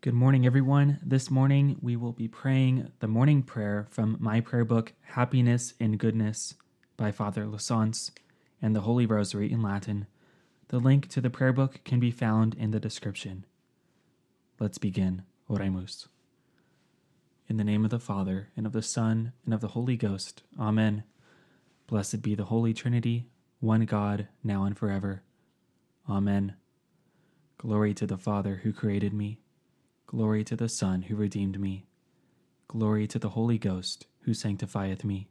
Good morning, everyone. This morning we will be praying the morning prayer from my prayer book, Happiness in Goodness by Father Lasance, and the Holy Rosary in Latin. The link to the prayer book can be found in the description. Let's begin. Oremus. In the name of the Father, and of the Son, and of the Holy Ghost. Amen. Blessed be the Holy Trinity, one God, now and forever. Amen. Glory to the Father who created me. Glory to the Son who redeemed me. Glory to the Holy Ghost who sanctifieth me.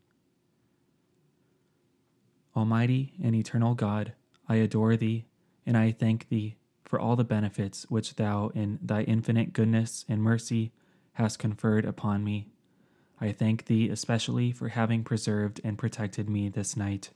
Almighty and eternal God, I adore thee, and I thank thee for all the benefits which thou in thy infinite goodness and mercy hast conferred upon me. I thank thee especially for having preserved and protected me this night.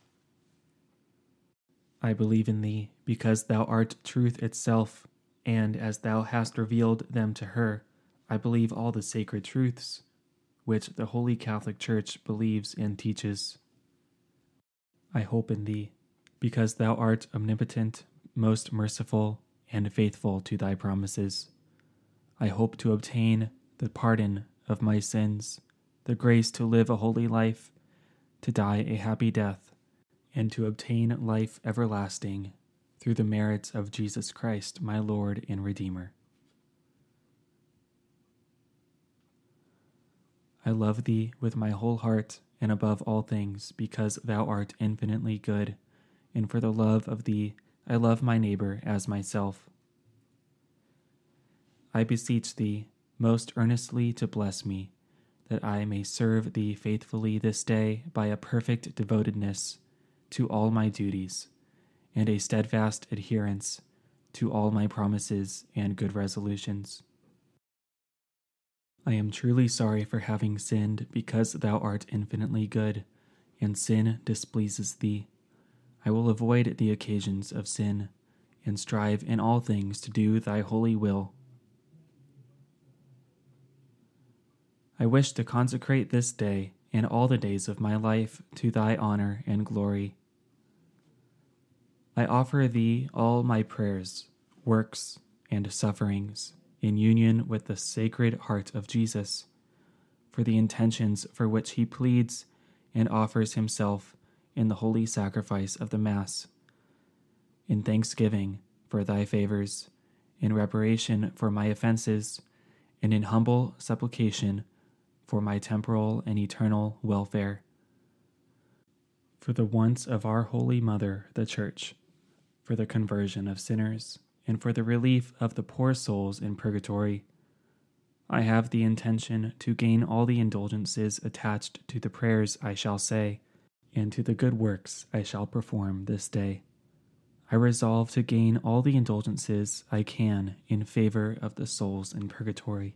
I believe in thee because thou art truth itself, and as thou hast revealed them to her, I believe all the sacred truths which the Holy Catholic Church believes and teaches. I hope in thee because thou art omnipotent, most merciful, and faithful to thy promises. I hope to obtain the pardon of my sins, the grace to live a holy life, to die a happy death, and to obtain life everlasting through the merits of Jesus Christ, my Lord and Redeemer. I love thee with my whole heart and above all things, because thou art infinitely good, and for the love of thee I love my neighbor as myself. I beseech thee most earnestly to bless me, that I may serve thee faithfully this day by a perfect devotedness to all my duties, and a steadfast adherence to all my promises and good resolutions. I am truly sorry for having sinned, because thou art infinitely good, and sin displeases thee. I will avoid the occasions of sin, and strive in all things to do thy holy will. I wish to consecrate this day and all the days of my life to thy honor and glory. I offer thee all my prayers, works, and sufferings in union with the Sacred Heart of Jesus, for the intentions for which he pleads and offers himself in the holy sacrifice of the Mass, in thanksgiving for thy favors, in reparation for my offenses, and in humble supplication for my temporal and eternal welfare, for the wants of our Holy Mother, the Church, for the conversion of sinners, and for the relief of the poor souls in purgatory. I have the intention to gain all the indulgences attached to the prayers I shall say, and to the good works I shall perform this day. I resolve to gain all the indulgences I can in favor of the souls in purgatory.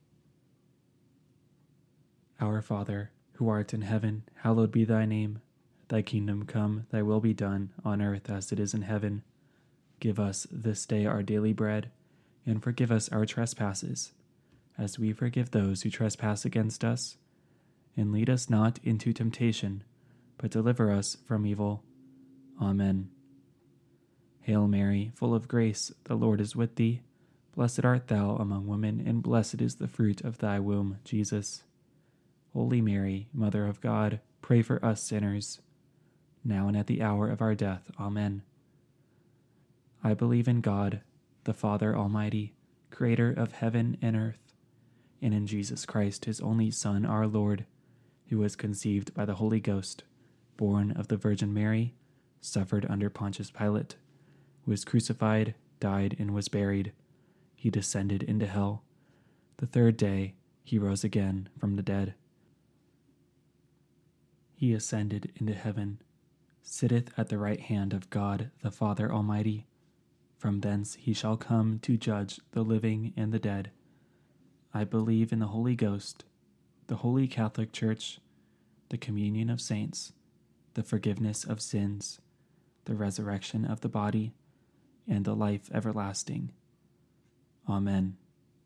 Our Father, who art in heaven, hallowed be thy name. Thy kingdom come, thy will be done, on earth as it is in heaven. Give us this day our daily bread, and forgive us our trespasses, as we forgive those who trespass against us. And lead us not into temptation, but deliver us from evil. Amen. Hail Mary, full of grace, the Lord is with thee. Blessed art thou among women, and blessed is the fruit of thy womb, Jesus. Holy Mary, Mother of God, pray for us sinners, now and at the hour of our death. Amen. I believe in God, the Father Almighty, creator of heaven and earth, and in Jesus Christ, his only Son, our Lord, who was conceived by the Holy Ghost, born of the Virgin Mary, suffered under Pontius Pilate, was crucified, died, and was buried. He descended into hell. The third day he rose again from the dead. He ascended into heaven, sitteth at the right hand of God the Father Almighty. From thence he shall come to judge the living and the dead. I believe in the Holy Ghost, the Holy Catholic Church, the communion of saints, the forgiveness of sins, the resurrection of the body, and the life everlasting. Amen.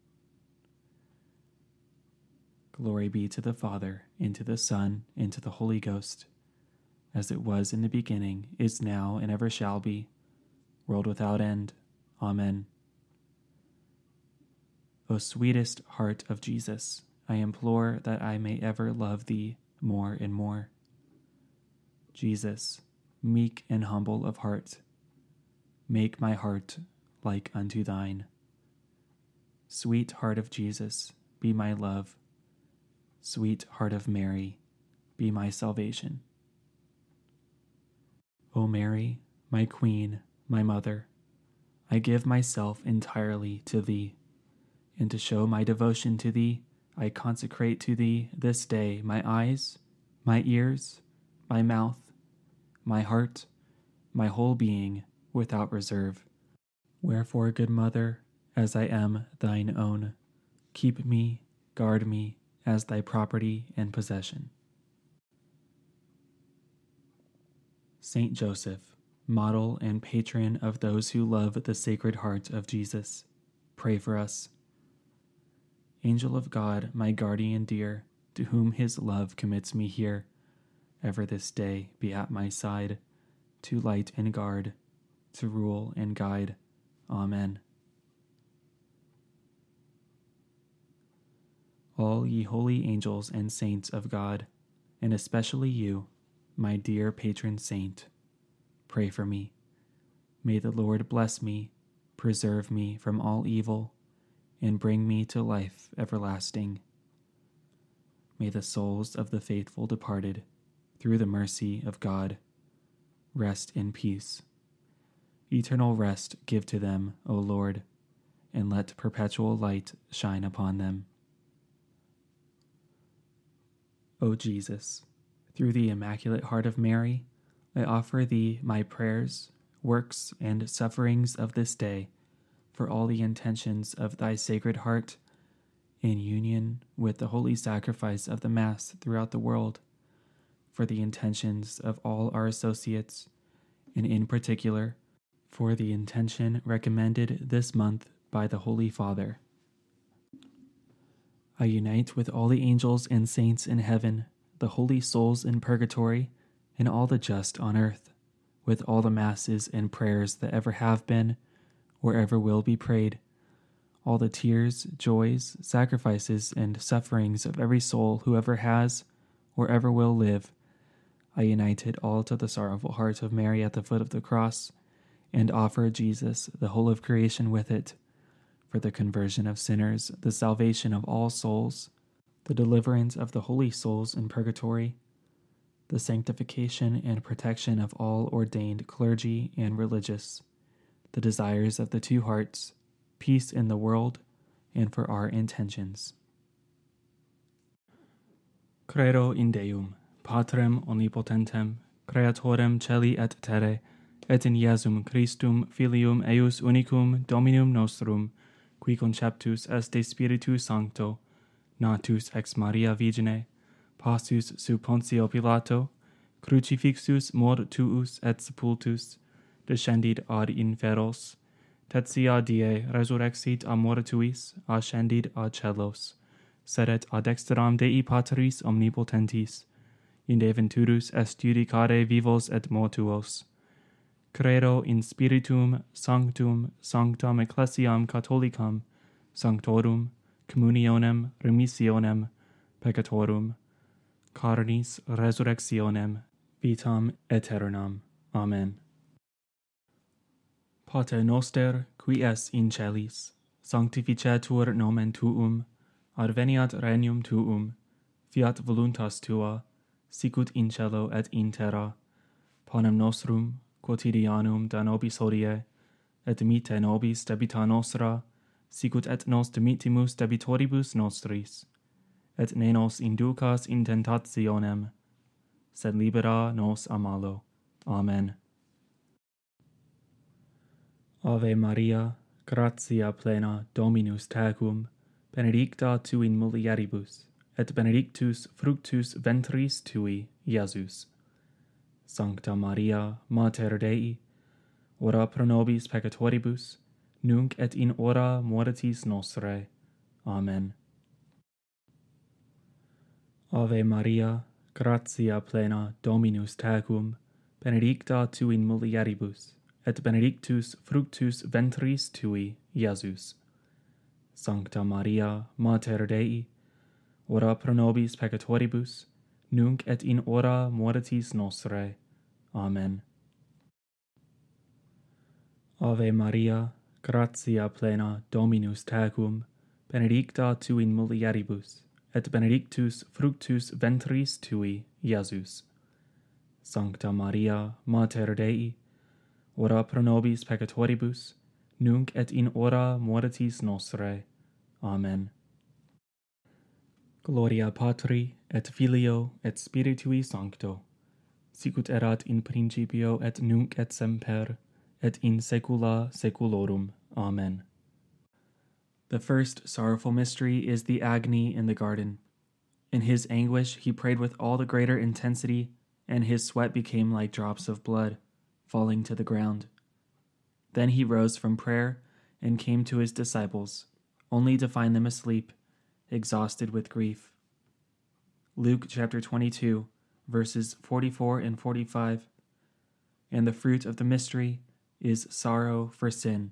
Glory be to the Father, and to the Son, and to the Holy Ghost, as it was in the beginning, is now, and ever shall be, world without end. Amen. O sweetest heart of Jesus, I implore that I may ever love thee more and more. Jesus, meek and humble of heart, make my heart like unto thine. Sweet heart of Jesus, be my love. Sweet heart of Mary, be my salvation. O Mary, my Queen, my Mother, I give myself entirely to thee, and to show my devotion to thee, I consecrate to thee this day my eyes, my ears, my mouth, my heart, my whole being, without reserve. Wherefore, good Mother, as I am thine own, keep me, guard me, as thy property and possession. Saint Joseph, model and patron of those who love the Sacred Heart of Jesus, pray for us. Angel of God, my guardian dear, to whom his love commits me here, ever this day be at my side, to light and guard, to rule and guide. Amen. All ye holy angels and saints of God, and especially you, my dear patron saint, pray for me. May the Lord bless me, preserve me from all evil, and bring me to life everlasting. May the souls of the faithful departed, through the mercy of God, rest in peace. Eternal rest give to them, O Lord, and let perpetual light shine upon them. O Jesus, through the Immaculate Heart of Mary, I offer thee my prayers, works, and sufferings of this day, for all the intentions of thy Sacred Heart, in union with the holy sacrifice of the Mass throughout the world, for the intentions of all our associates, and in particular, for the intention recommended this month by the Holy Father. I unite with all the angels and saints in heaven, the holy souls in purgatory, and all the just on earth, with all the masses and prayers that ever have been, or ever will be prayed, all the tears, joys, sacrifices, and sufferings of every soul who ever has, or ever will live. I unite it all to the sorrowful heart of Mary at the foot of the cross, and offer Jesus, the whole of creation, with it, for the conversion of sinners, the salvation of all souls, the deliverance of the holy souls in purgatory, the sanctification and protection of all ordained clergy and religious, the desires of the two hearts, peace in the world, and for our intentions. Credo in Deum, Patrem omnipotentem, Creatorem celi et terrae, et in Iesum Christum Filium eius unicum Dominum nostrum, qui conceptus est de Spiritu Sancto, natus ex Maria Virgine, passus sub Pontio Pilato, crucifixus mor tuus et sepultus, descendit ad inferos, tertia die resurrexit a mortuis, ascendit a celos, sedet ad dexteram Dei Patris omnipotentis, inde venturus est judicare vivos et mortuos. Credo in Spiritum Sanctum Sanctam Ecclesiam Catholicam, Sanctorum, Communionem Remissionem Peccatorum, Carnis Resurrectionem, Vitam Aeternam. Amen. Pater noster, qui es in celis, sanctificetur nomen tuum, adveniat regnum tuum, fiat voluntas tua, sicut in cielo et in terra. Panem nostrum quotidianum da nobis hodie, et dimitte nobis debita nostra, sicut et nos dimittimus debitoribus nostris, et ne nos inducas in tentationem, sed libera nos a malo. Amen. Ave Maria, gratia plena, Dominus tecum, benedicta tu in mulieribus, et benedictus fructus ventris tui, Iesus. Sancta Maria, Mater Dei, ora pro nobis peccatoribus, nunc et in hora mortis nostrae. Amen. Ave Maria, gratia plena, Dominus tecum, benedicta tu in mulieribus, et benedictus fructus ventris tui, Iesus. Sancta Maria, Mater Dei, ora pro nobis peccatoribus, nunc et in hora mortis nostrae. Amen. Ave Maria, gratia plena, Dominus tecum, benedicta tu in mulieribus, et benedictus fructus ventris tui, Iesus. Sancta Maria, Mater Dei, ora pro nobis peccatoribus, nunc et in hora mortis nostrae. Amen. Gloria Patri, et Filio, et Spiritui Sancto, sicut erat in principio et nunc et semper, et in saecula saeculorum. Amen. The first sorrowful mystery is the agony in the garden. In his anguish he prayed with all the greater intensity, and his sweat became like drops of blood, falling to the ground. Then he rose from prayer and came to his disciples, only to find them asleep, exhausted with grief. Luke chapter 22, verses 44 and 45. And the fruit of the mystery is sorrow for sin.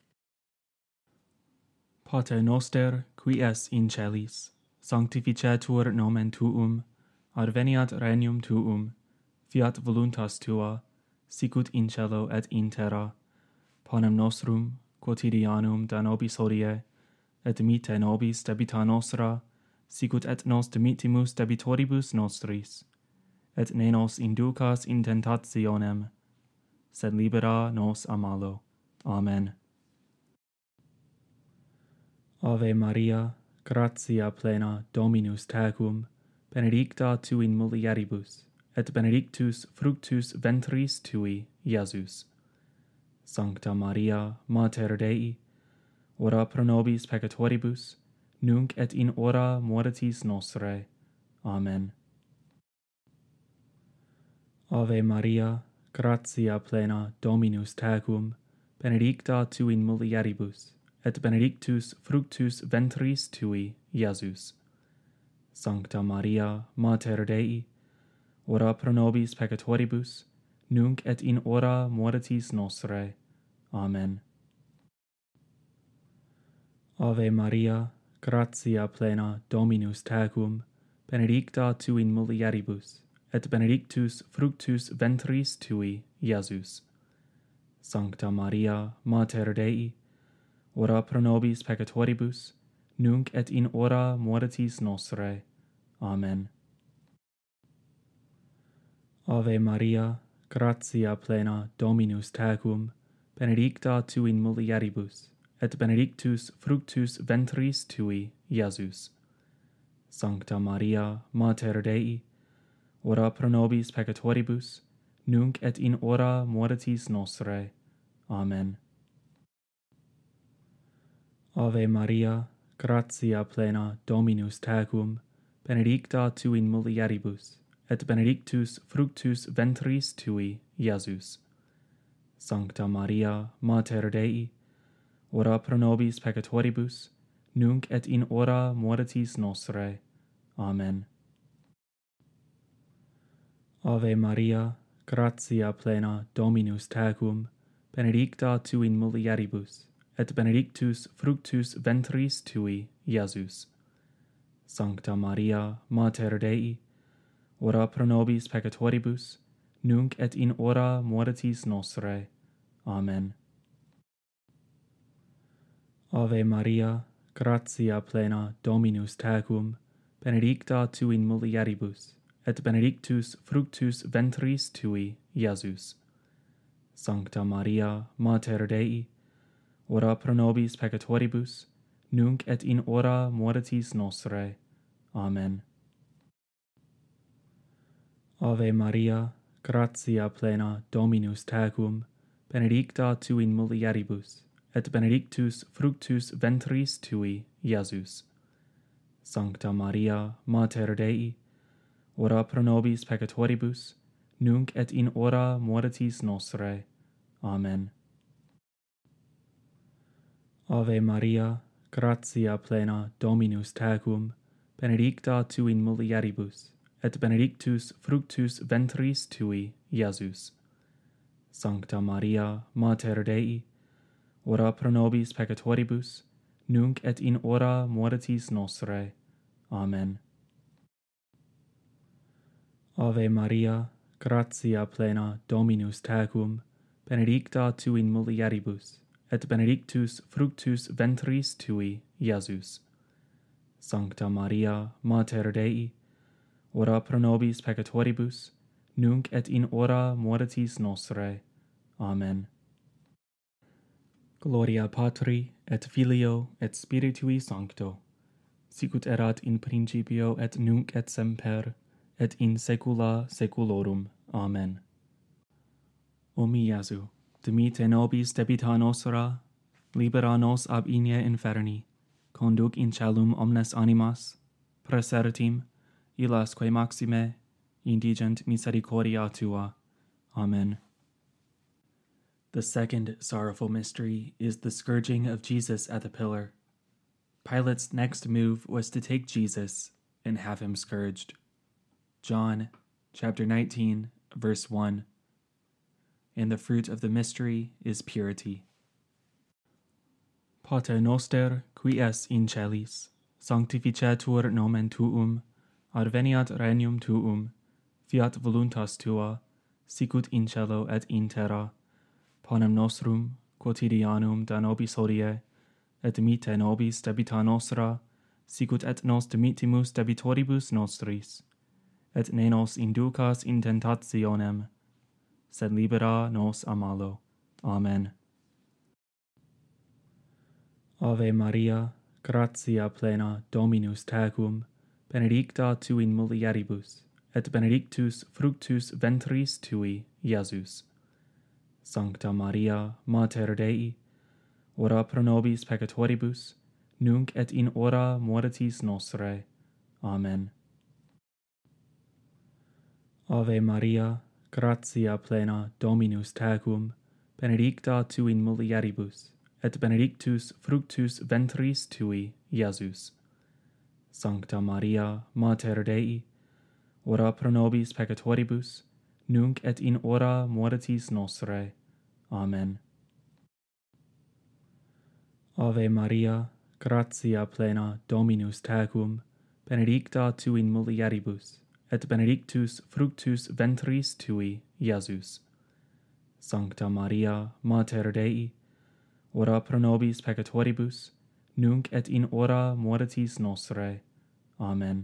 Pater noster, qui es in celis, sanctificetur nomen tuum, adveniat regnum tuum, fiat voluntas tua, sicut in cielo et in terra. Panem nostrum quotidianum da nobis hodie, et dimitte nobis debita nostra, sicut et nos dimittimus debitoribus nostris, et ne nos inducas in tentationem, sed libera nos a malo. Amen. Ave Maria, gratia plena, Dominus tecum, benedicta tu in mulieribus, et benedictus fructus ventris tui, Iesus. Sancta Maria, Mater Dei, ora pro nobis peccatoribus, nunc et in hora mortis nostrae. Amen. Ave Maria, gratia plena, Dominus tecum, benedicta tu in mulieribus, et benedictus fructus ventris tui, Iesus. Sancta Maria, Mater Dei, ora pro nobis peccatoribus, nunc et in hora mortis nostrae. Amen. Ave Maria, gratia plena, Dominus tecum, benedicta tu in mulieribus, et benedictus fructus ventris tui, Iesus. Sancta Maria, Mater Dei, ora pro nobis peccatoribus, nunc et in hora mortis nostrae. Amen. Ave Maria, gratia plena, Dominus tecum, benedicta tu in mulieribus, et benedictus fructus ventris tui, Iesus. Sancta Maria, Mater Dei, ora pro nobis peccatoribus, nunc et in hora mortis nostrae. Amen. Ave Maria, gratia plena, Dominus tecum, benedicta tu in mulieribus, et benedictus fructus ventris tui, Iesus. Sancta Maria, Mater Dei, ora pro nobis peccatoribus, nunc et in hora mortis nostrae. Amen. Ave Maria, gratia plena, Dominus tecum, benedicta tu in mulieribus, et benedictus fructus ventris tui, Iesus. Sancta Maria, Mater Dei, ora pro nobis peccatoribus, nunc et in hora mortis nostrae. Amen. Ave Maria, gratia plena, Dominus tecum, benedicta tu in mulieribus, et benedictus fructus ventris tui, Iesus. Sancta Maria, Mater Dei, ora pro nobis peccatoribus, nunc et in hora mortis nostrae. Amen. Ave Maria, gratia plena, Dominus tecum, benedicta tu in mulieribus, et benedictus fructus ventris tui, Iesus. Sancta Maria, Mater Dei, ora pro nobis peccatoribus, nunc et in hora mortis nostrae. Amen. Ave Maria, gratia plena, Dominus tecum, benedicta tu in mulieribus, et benedictus fructus ventris tui, Iesus. Sancta Maria, Mater Dei, ora pro nobis peccatoribus, nunc et in hora mortis nostrae. Amen. Ave Maria, gratia plena, Dominus tecum, benedicta tu in mulieribus, et benedictus fructus ventris tui, Iesus. Sancta Maria, Mater Dei, ora pro nobis peccatoribus, nunc et in hora mortis nostrae. Amen. Gloria Patri, et Filio, et Spiritui Sancto, sicut erat in principio et nunc et semper, et in saecula saeculorum. Amen. O mi Iesu, dimite nobis debita nostra, libera nos ab inie inferni, conduc in caelum omnes animas, praesertim, illas quae maxime, indigent misericordia tua. Amen. The second sorrowful mystery is the scourging of Jesus at the pillar. Pilate's next move was to take Jesus and have him scourged. John chapter 19, verse 1. And the fruit of the mystery is purity. Pater noster, qui es in celis, sanctificetur nomen tuum, adveniat regnum tuum, fiat voluntas tua, sicut in cielo et in terra. Panem nostrum quotidianum da nobis hodie, et dimitte nobis debita nostra, sicut et nos dimittimus debitoribus nostris, et ne nos inducas in tentationem, sed libera nos a malo. Amen. Ave Maria, gratia plena, Dominus tecum, benedicta tu in mulieribus, et benedictus fructus ventris tui, Iesus. Sancta Maria, Mater Dei, ora pro nobis peccatoribus, nunc et in hora mortis nostrae. Amen. Ave Maria, gratia plena, Dominus tecum, benedicta tu in mulieribus, et benedictus fructus ventris tui, Iesus. Sancta Maria, Mater Dei, ora pro nobis peccatoribus, nunc et in hora mortis nostrae. Amen. Ave Maria, gratia plena, Dominus tecum, benedicta tu in mulieribus, et benedictus fructus ventris tui, Iesus. Sancta Maria, Mater Dei, ora pro nobis peccatoribus, nunc et in hora mortis nostrae. Amen.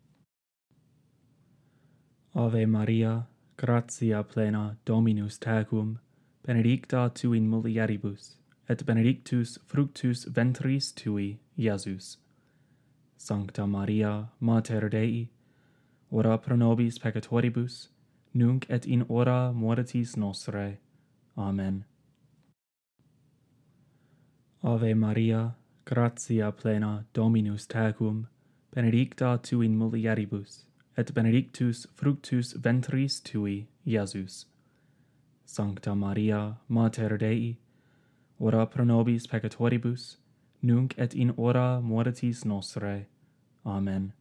Ave Maria, gratia plena, Dominus tecum, benedicta tu in mulieribus, et benedictus fructus ventris tui, Iesus. Sancta Maria, Mater Dei, ora pro nobis peccatoribus, nunc et in hora mortis nostrae. Amen. Ave Maria, gratia plena, Dominus tecum, benedicta tu in mulieribus, et benedictus fructus ventris tui, Iesus. Sancta Maria, Mater Dei, ora pro nobis peccatoribus, nunc et in hora mortis nostrae. Amen.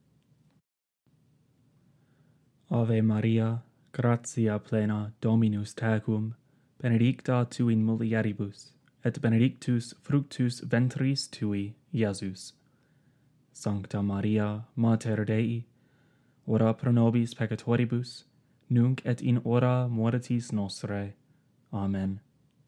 Ave Maria, gratia plena, Dominus tecum, benedicta tu in mulieribus, et benedictus fructus ventris tui, Iesus. Sancta Maria, Mater Dei, ora pro nobis peccatoribus, nunc et in hora mortis nostrae. Amen.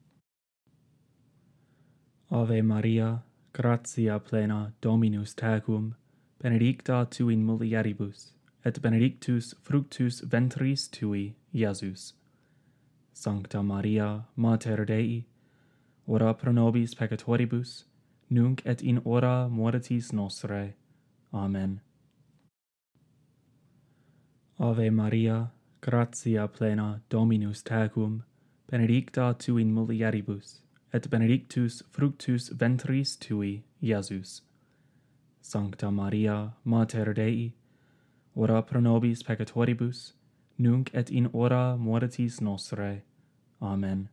Ave Maria, gratia plena, Dominus tecum, benedicta tu in mulieribus, et benedictus fructus ventris tui, Iesus. Sancta Maria, Mater Dei, ora pro nobis peccatoribus, nunc et in hora mortis nostrae. Amen. Ave Maria, gratia plena, Dominus tecum, benedicta tu in mulieribus, et benedictus fructus ventris tui, Iesus. Sancta Maria, Mater Dei, ora pro nobis peccatoribus, nunc et in hora mortis nostrae. Amen.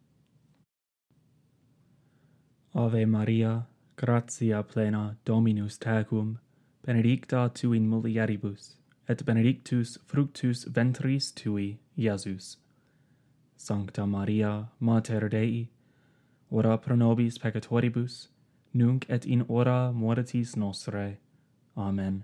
Ave Maria, gratia plena, Dominus tecum, benedicta tu in mulieribus, et benedictus fructus ventris tui, Iesus. Sancta Maria, Mater Dei, ora pro nobis peccatoribus, nunc et in hora mortis nostrae. Amen.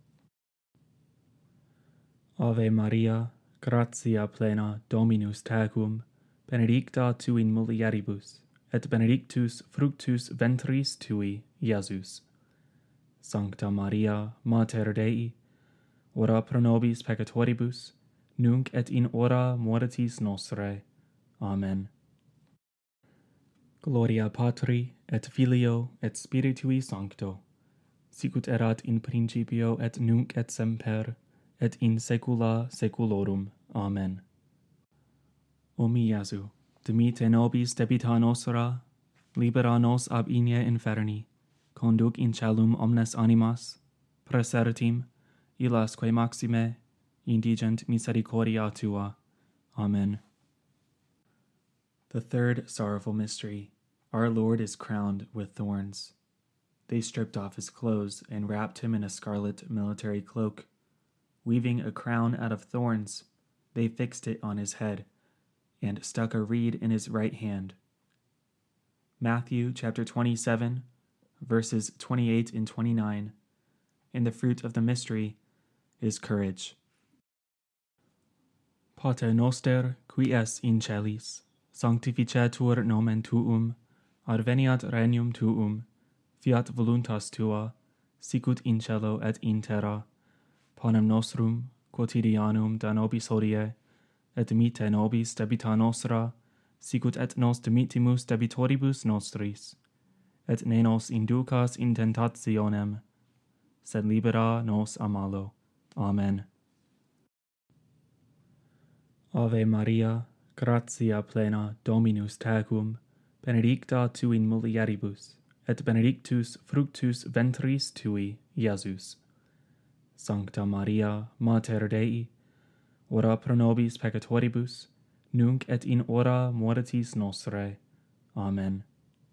Ave Maria, gratia plena, Dominus tecum, benedicta tu in mulieribus, et benedictus fructus ventris tui, Iesus. Sancta Maria, Mater Dei, ora pro nobis peccatoribus, nunc et in hora mortis nostrae. Amen. Gloria Patri, et Filio, et Spiritui Sancto, sicut erat in principio et nunc et semper, et in saecula saeculorum. Amen. O mi Iesu, dimite nobis debita nostra, libera nos ab inie inferni, conduc in caelum omnes animas, praesertim, illas quae maxime, indigent misericordia tua. Amen. The third sorrowful mystery, our Lord is crowned with thorns. They stripped off his clothes and wrapped him in a scarlet military cloak. Weaving a crown out of thorns, they fixed it on his head and stuck a reed in his right hand. Matthew chapter 27, verses 28 and 29. And the fruit of the mystery is courage. Pater noster, qui es in celis, sanctificetur nomen tuum, adveniat regnum tuum, fiat voluntas tua, sicut in cielo et in terra. Panem nostrum quotidianum da nobis hodie, et dimitte nobis debita nostra, sicut et nos dimittimus debitoribus nostris, et ne nos inducas in tentationem, sed libera nos a malo. Amen. Ave Maria, gratia plena, Dominus tecum, benedicta tu in mulieribus, et benedictus fructus ventris tui, Iesus. Sancta Maria, Mater Dei, ora pro nobis peccatoribus, nunc et in hora mortis nostrae. Amen.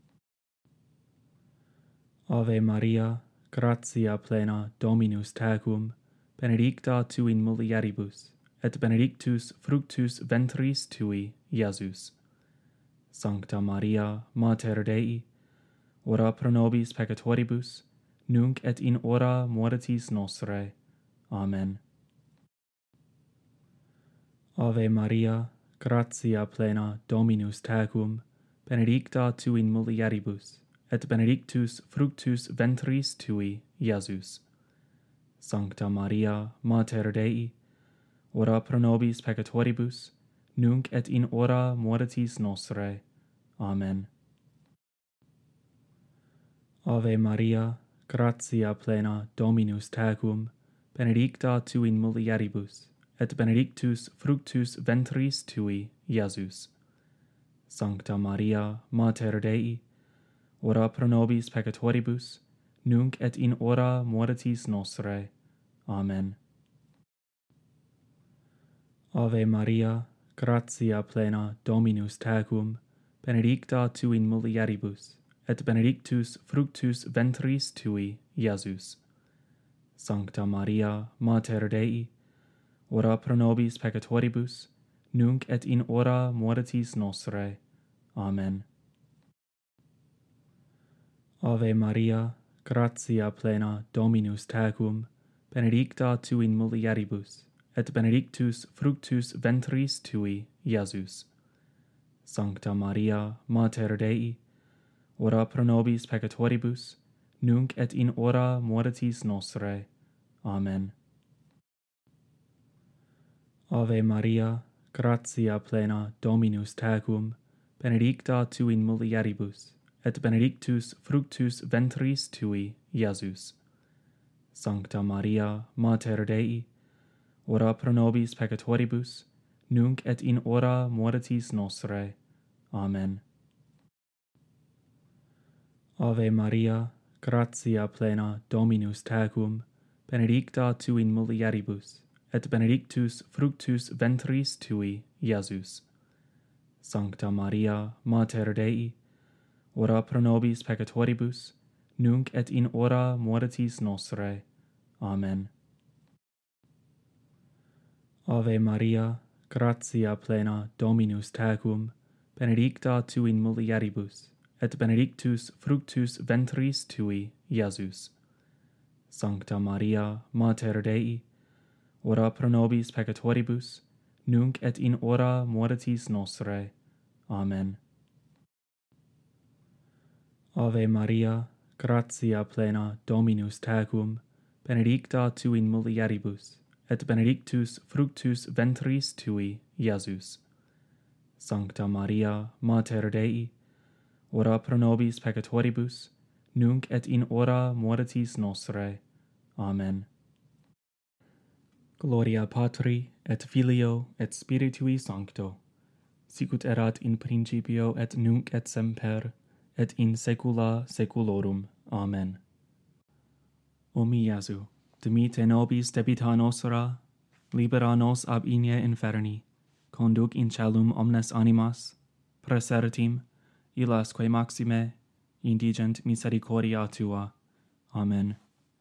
Ave Maria, gratia plena, Dominus tecum, benedicta tu in mulieribus, et benedictus fructus ventris tui, Iesus. Sancta Maria, Mater Dei, ora pro nobis peccatoribus, nunc et in hora mortis nostrae. Amen. Ave Maria, gratia plena, Dominus tecum, benedicta tu in mulieribus, et benedictus fructus ventris tui, Iesus. Sancta Maria, Mater Dei, ora pro nobis peccatoribus, nunc et in hora mortis nostrae. Amen. Ave Maria, gratia plena, Dominus tecum, benedicta tu in mulieribus, et benedictus fructus ventris tui, Iesus. Sancta Maria, Mater Dei, ora pro nobis peccatoribus, nunc et in hora mortis nostrae. Amen. Ave Maria, gratia plena, Dominus tecum, benedicta tu in mulieribus, et benedictus fructus ventris tui, Iesus. Sancta Maria, Mater Dei, ora pro nobis peccatoribus, nunc et in hora mortis nostrae. Amen. Ave Maria, gratia plena, Dominus tecum, benedicta tu in mulieribus, et benedictus fructus ventris tui, Iesus. Sancta Maria, Mater Dei, ora pro nobis peccatoribus, nunc et in hora mortis nostrae. Amen. Ave Maria, gratia plena, Dominus tecum, benedicta tu in mulieribus, et benedictus fructus ventris tui, Iesus. Sancta Maria, Mater Dei, ora pro nobis peccatoribus, nunc et in hora mortis nostrae. Amen. Ave Maria, gratia plena, Dominus tecum, benedicta tu in mulieribus, et benedictus fructus ventris tui, Iesus. Sancta Maria, Mater Dei, ora pro nobis peccatoribus, nunc et in hora mortis nostrae. Amen. Ave Maria, gratia plena, Dominus tecum, benedicta tu in mulieribus, et benedictus fructus ventris tui, Iesus. Sancta Maria, Mater Dei, ora pro nobis peccatoribus, nunc et in hora mortis nostrae. Amen. Ave Maria, gratia plena, Dominus tecum, benedicta tu in mulieribus, et benedictus fructus ventris tui, Iesus. Sancta Maria, Mater Dei, ora pro nobis peccatoribus, nunc et in hora mortis nostrae. Amen. Gloria Patri, et Filio, et Spiritui Sancto, sicut erat in principio et nunc et semper, et in saecula saeculorum. Amen. O mi Iesu, dimite nobis debita nostra, libera nos ab inie inferni, conduc in caelum omnes animas, praesertim, illas quae maxime, indigent misericordia tua. Amen.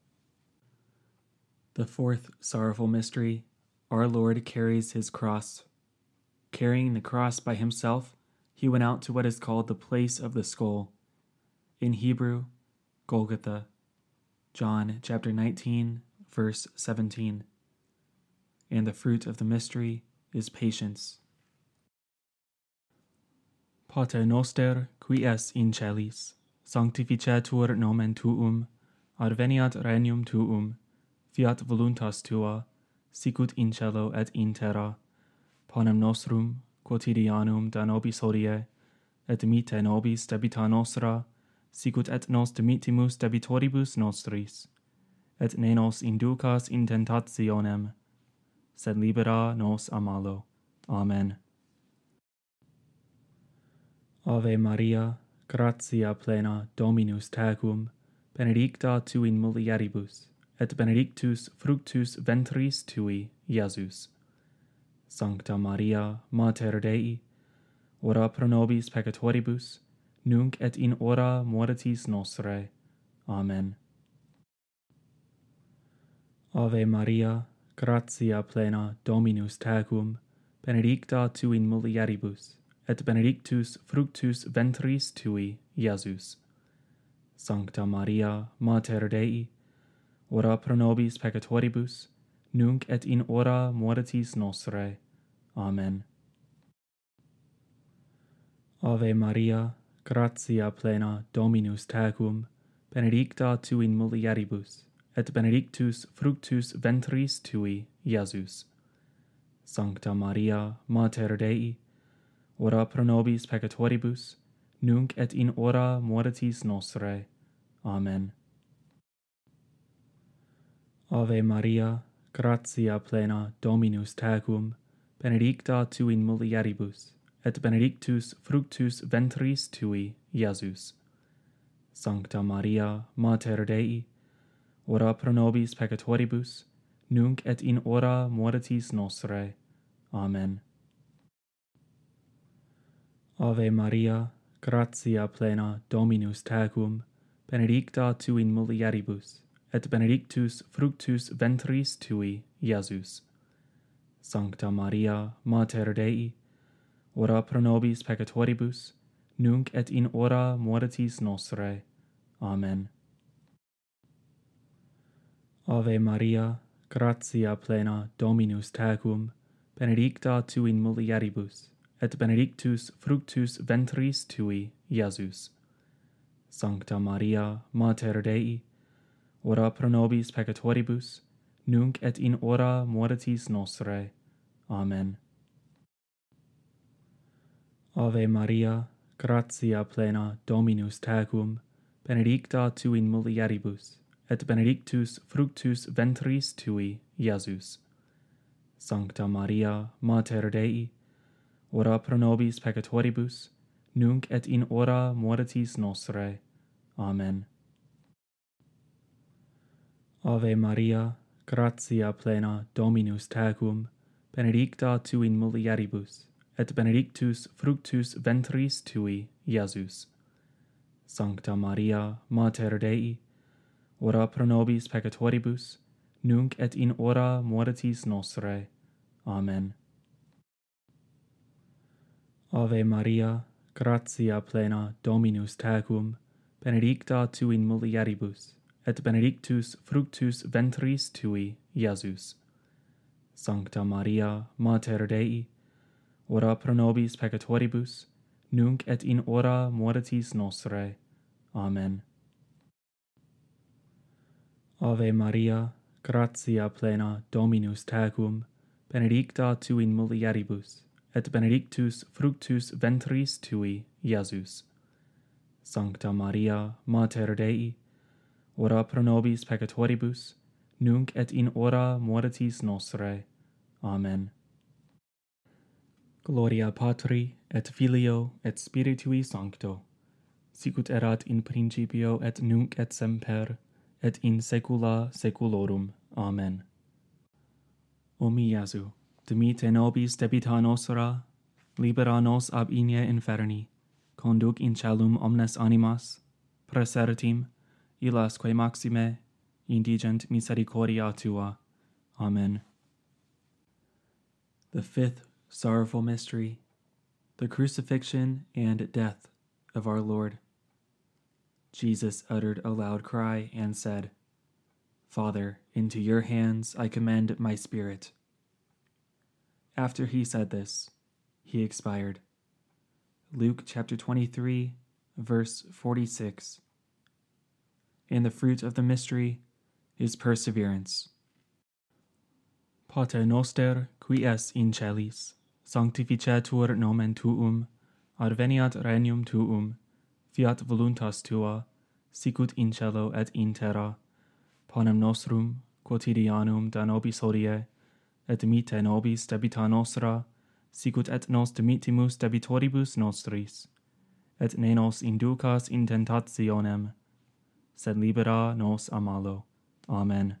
The fourth sorrowful mystery, our Lord carries his cross. Carrying the cross by himself, he went out to what is called the place of the skull. In Hebrew, Golgotha. John chapter 19, verse 17. And the fruit of the mystery is patience. Pater noster, qui es in celis, sanctificetur nomen tuum, adveniat regnum tuum, fiat voluntas tua, sicut in cielo et in terra. Panem nostrum quotidianum da nobis hodie, et dimitte nobis debita nostra, sicut et nos dimitimus debitoribus nostris, et ne nos inducas in tentationem, sed libera nos a malo. Amen. Ave Maria, gratia plena, Dominus tecum, benedicta tu in mulieribus, et benedictus fructus ventris tui, Iesus. Sancta Maria, Mater Dei, ora pro nobis peccatoribus, nunc et in hora mortis nostrae. Amen. Ave Maria, gratia plena, Dominus tecum, benedicta tu in mulieribus, et benedictus fructus ventris tui, Iesus. Sancta Maria, Mater Dei, ora pro nobis peccatoribus, nunc et in hora mortis nostrae. Amen. Ave Maria, gratia plena, Dominus tecum, benedicta tu in mulieribus, et benedictus fructus ventris tui, Iesus. Sancta Maria, Mater Dei, ora pro nobis peccatoribus, nunc et in hora mortis nostrae. Amen. Ave Maria, gratia plena, Dominus tecum, benedicta tu in mulieribus, et benedictus fructus ventris tui, Iesus. Sancta Maria, Mater Dei, ora pro nobis peccatoribus, nunc et in hora mortis nostrae. Amen. Ave Maria, gratia plena, Dominus tecum, benedicta tu in mulieribus, et benedictus fructus ventris tui, Iesus. Sancta Maria, Mater Dei, ora pro nobis peccatoribus, nunc et in hora mortis nostrae. Amen. Ave Maria, gratia plena, Dominus tecum, benedicta tu in mulieribus, et benedictus fructus ventris tui, Iesus. Sancta Maria, Mater Dei, ora pro nobis peccatoribus, nunc et in hora mortis nostrae. Amen. Ave Maria, gratia plena, Dominus tecum, benedicta tu in mulieribus, et benedictus fructus ventris tui, Iesus. Sancta Maria, Mater Dei, ora pro nobis peccatoribus, nunc et in hora mortis nostrae. Amen. Ave Maria, gratia plena, Dominus tecum, benedicta tu in mulieribus, et benedictus fructus ventris tui, Iesus. Sancta Maria, Mater Dei, ora pro nobis peccatoribus, nunc et in hora mortis nostrae. Amen. Ave Maria, gratia plena, Dominus tecum, benedicta tu in mulieribus, et benedictus fructus ventris tui, Iesus. Sancta Maria, Mater Dei, ora pro nobis peccatoribus, nunc et in hora mortis nostrae. Amen. Ave Maria, gratia plena, Dominus tecum, benedicta tu in mulieribus, et benedictus fructus ventris tui, Iesus. Sancta Maria, Mater Dei, ora pro nobis peccatoribus, nunc et in hora mortis nostrae. Amen. Gloria Patri, et Filio, et Spiritui Sancto, sicut erat in principio et nunc et semper, et in saecula saeculorum. Amen. O mi Iesu, dimite nobis debita nostra, libera nos ab inie inferni, conduc in caelum omnes animas, praesertim, illasque maxime, indigent misericordia tua. Amen. The fifth sorrowful mystery, the crucifixion and death of our Lord. Jesus uttered a loud cry and said, Father, into your hands I commend my spirit. After he said this, he expired. Luke chapter 23, verse 46. And the fruit of the mystery is perseverance. Pater noster, qui es in celis, sanctificetur nomen tuum, adveniat regnum tuum, fiat voluntas tua, sicut in cielo et in terra. Panem nostrum quotidianum da nobis hodie, et dimitte nobis debita nostra, sicut et nos dimitimus debitoribus nostris, et ne nos inducas in tentationem, sed libera nos a malo. Amen.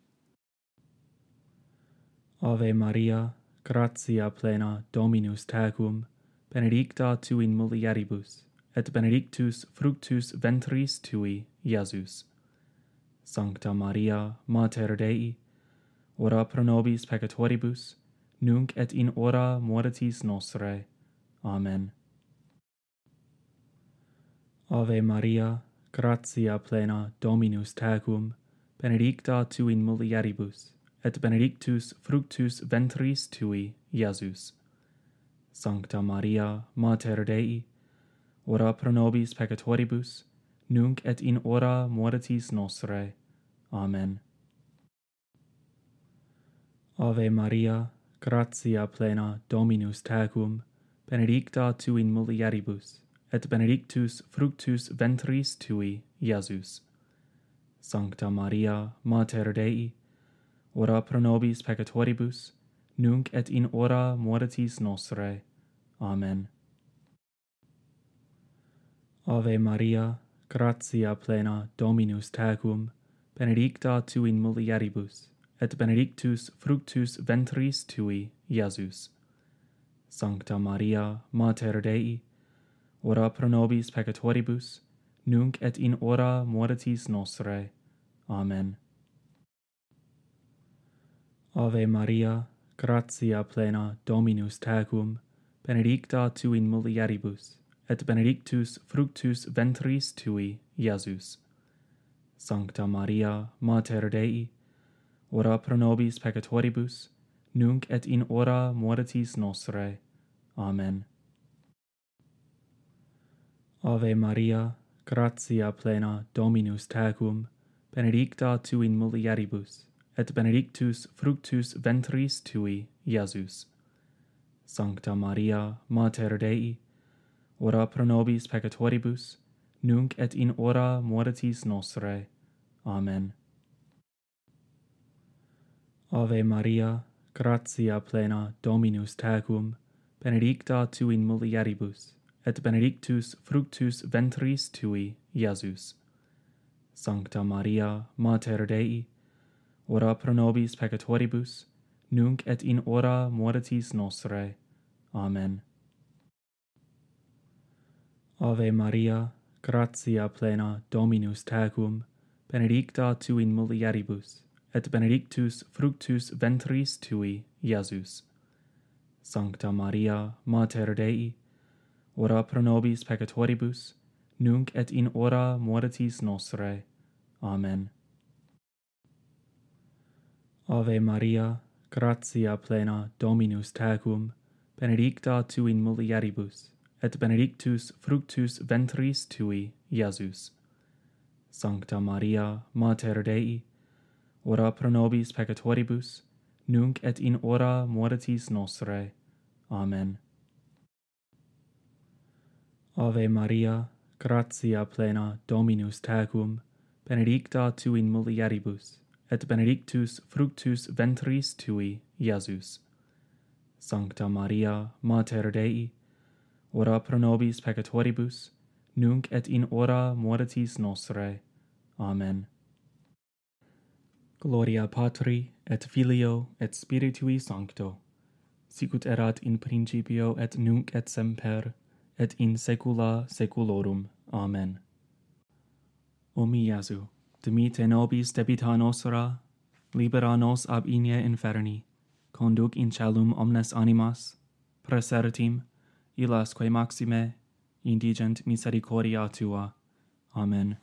Ave Maria, gratia plena, Dominus tecum, benedicta tu in mulieribus, et benedictus fructus ventris tui, Iesus. Sancta Maria, Mater Dei, ora pro nobis peccatoribus, nunc et in hora mortis nostrae. Amen. Ave Maria, gratia plena, Dominus tecum, benedicta tu in mulieribus, et benedictus fructus ventris tui, Iesus. Sancta Maria, Mater Dei, ora pro nobis peccatoribus, nunc et in hora mortis nostrae. Amen. Ave Maria, gratia plena, Dominus tecum, benedicta tu in mulieribus, et benedictus fructus ventris tui, Iesus. Sancta Maria, Mater Dei, ora pro nobis peccatoribus, nunc et in hora mortis nostrae. Amen. Ave Maria, gratia plena, Dominus tecum, benedicta tu in mulieribus, et benedictus fructus ventris tui, Iesus. Sancta Maria, Mater Dei, ora pro nobis peccatoribus, nunc et in hora mortis nostrae. Amen. Ave Maria, gratia plena, Dominus tecum, benedicta tu in mulieribus, et benedictus fructus ventris tui, Iesus. Sancta Maria, Mater Dei, ora pro nobis peccatoribus, nunc et in hora mortis nostrae. Amen. Ave Maria, gratia plena, Dominus tecum, benedicta tu in mulieribus, et benedictus fructus ventris tui, Iesus. Sancta Maria, Mater Dei, ora pro nobis peccatoribus, nunc et in hora mortis nostrae. Amen. Ave Maria, gratia plena, Dominus tecum, benedicta tu in mulieribus, et benedictus fructus ventris tui, Iesus. Sancta Maria, Mater Dei, ora pro nobis peccatoribus, nunc et in hora mortis nostrae. Amen. Ave Maria, gratia plena, Dominus tecum, benedicta tu in mulieribus, et benedictus fructus ventris tui, Iesus. Sancta Maria, Mater Dei, ora pro nobis peccatoribus, nunc et in hora mortis nostrae. Amen. Ave Maria, gratia plena, Dominus tecum, benedicta tu in mulieribus, et benedictus fructus ventris tui, Iesus. Sancta Maria, Mater Dei, ora pro nobis peccatoribus, nunc et in hora mortis nostrae. Amen. Ave Maria, gratia plena, Dominus tecum, benedicta tu in mulieribus, et benedictus fructus ventris tui, Iesus. Sancta Maria, Mater Dei, ora pro nobis peccatoribus, nunc et in hora mortis nostrae. Amen. Gloria Patri, et Filio, et Spiritui Sancto, sicut erat in principio et nunc et semper, et in saecula saeculorum. Amen. O mi Iesu, dimite nobis debita nostra, libera nos ab inie inferni, conduc in caelum omnes animas, praesertim, illas quae maxime, indigent misericordia tua. Amen.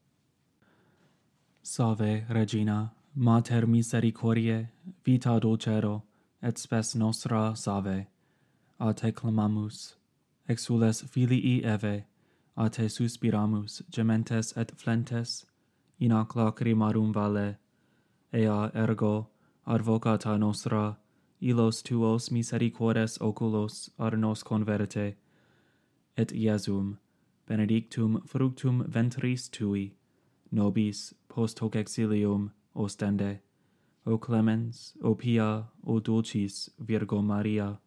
Salve, Regina, Mater misericordiae, vita dulcero, et spes nostra salve. A te clamamus, exules filii Eve, a te suspiramus, gementes et flentes, in ac lacrimarum vale. Ea ergo, advocata nostra, illos tuos misericordes oculos ad nos converte, et Iesum, benedictum fructum ventris tui, nobis post hoc exilium ostende. O clemens, o pia, o dulcis Virgo Maria.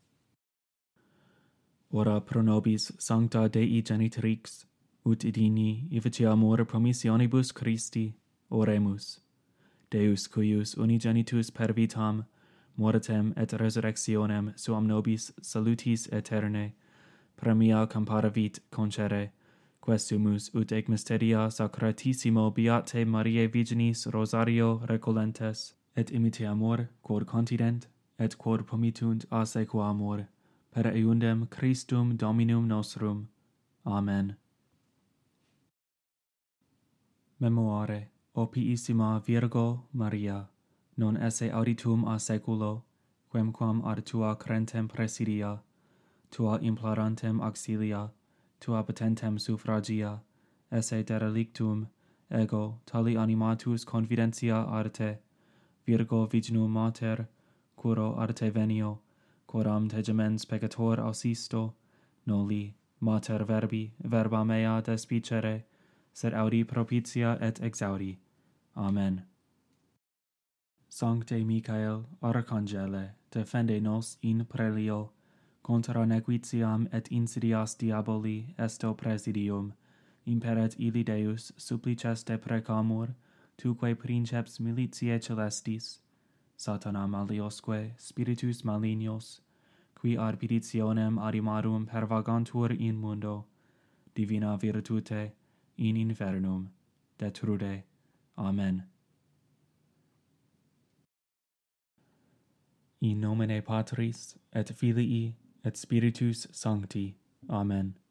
Ora pro nobis sancta Dei genitrix, ut digni efficiamur promissionibus Christi, oremus. Deus cuius unigenitus per vitam, mortem et resurrectionem suam nobis salutis eterne, premia comparavit concere, questumus ut ec mysteria sacratissimo beate Mariae Virginis Rosario recolentes, et imitiamur quod continent, et quod promitunt a sequamur, per eundem Christum Dominum nostrum. Amen. Memoare, o piissima Virgo Maria, non esse auditum a seculo, quemquam ad tua crentem presidia, tua implorantem auxilia, tua petentem suffragia, esse derelictum, ego tali animatus confidentia arte, Virgo Virginum Mater, curo arte venio, quoram te gemens peccator ausisto, noli, Mater Verbi, verba mea despicere, sed audi propitia et exaudi. Amen. Sancte Michael, Arcangele, defende nos in prelio, contra nequitiam et insidias diaboli esto presidium, imperet illi Deus suppliceste precamur, tuque princeps militiae celestis, Satana maliosque, spiritus malignos, qui ad petitionem adimarum pervagantur in mundo, divina virtute, in infernum, detrude. Amen. In nomine Patris, et Filii, et Spiritus Sancti. Amen.